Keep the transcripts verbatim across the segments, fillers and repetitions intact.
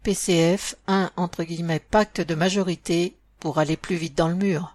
P C F, un entre guillemets pacte de majorité pour aller plus vite dans le mur.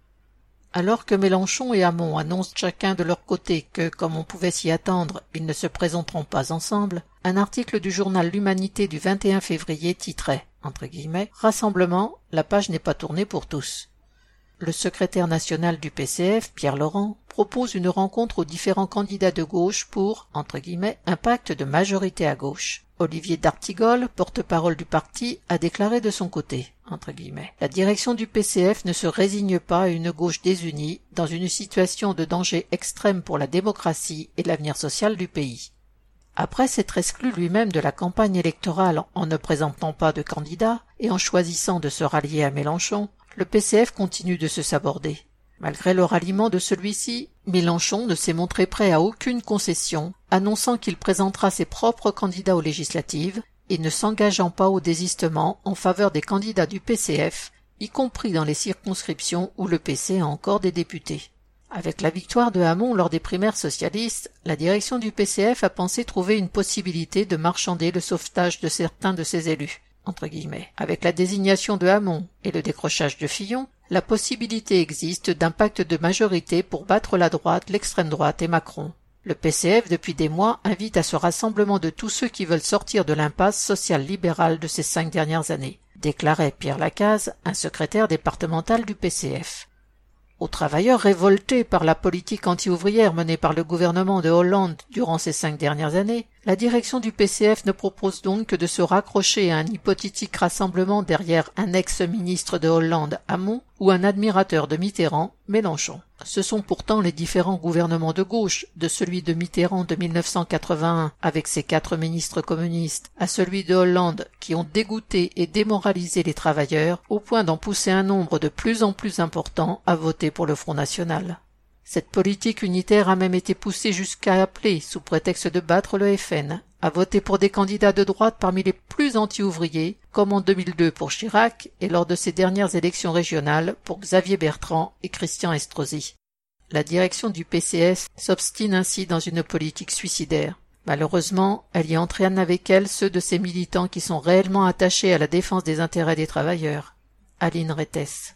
Alors que Mélenchon et Hamon annoncent chacun de leur côté que, comme on pouvait s'y attendre, ils ne se présenteront pas ensemble, un article du journal L'Humanité du vingt et un février titrait, entre guillemets, « Rassemblement, la page n'est pas tournée pour tous ». Le secrétaire national du P C F, Pierre Laurent, propose une rencontre aux différents candidats de gauche pour, entre guillemets, un pacte de majorité à gauche. Olivier d'Artigol, porte-parole du parti, a déclaré de son côté, entre guillemets, « La direction du P C F ne se résigne pas à une gauche désunie dans une situation de danger extrême pour la démocratie et l'avenir social du pays. » Après s'être exclu lui-même de la campagne électorale en ne présentant pas de candidat et en choisissant de se rallier à Mélenchon, le P C F continue de se saborder. Malgré le ralliement de celui-ci, Mélenchon ne s'est montré prêt à aucune concession, annonçant qu'il présentera ses propres candidats aux législatives et ne s'engageant pas au désistement en faveur des candidats du P C F, y compris dans les circonscriptions où le P C a encore des députés. Avec la victoire de Hamon lors des primaires socialistes, la direction du P C F a pensé trouver une possibilité de marchander le sauvetage de certains de ses élus. Entre guillemets. Avec la désignation de Hamon et le décrochage de Fillon, la possibilité existe d'un pacte de majorité pour battre la droite, l'extrême droite et Macron. Le P C F, depuis des mois, invite à ce rassemblement de tous ceux qui veulent sortir de l'impasse sociale libérale de ces cinq dernières années, déclarait Pierre Lacaze, un secrétaire départemental du P C F. Aux travailleurs révoltés par la politique anti-ouvrière menée par le gouvernement de Hollande durant ces cinq dernières années, la direction du P C F ne propose donc que de se raccrocher à un hypothétique rassemblement derrière un ex-ministre de Hollande, Hamon, ou un admirateur de Mitterrand, Mélenchon. Ce sont pourtant les différents gouvernements de gauche, de celui de Mitterrand de mille neuf cent quatre-vingt-un avec ses quatre ministres communistes, à celui de Hollande, qui ont dégoûté et démoralisé les travailleurs, au point d'en pousser un nombre de plus en plus important à voter pour le Front National. Cette politique unitaire a même été poussée jusqu'à appeler, sous prétexte de battre le F N, à voter pour des candidats de droite parmi les plus anti-ouvriers, comme en deux mille deux pour Chirac et lors de ses dernières élections régionales pour Xavier Bertrand et Christian Estrosi. La direction du P C S s'obstine ainsi dans une politique suicidaire. Malheureusement, elle y entraîne avec elle ceux de ses militants qui sont réellement attachés à la défense des intérêts des travailleurs. Aline Rettes.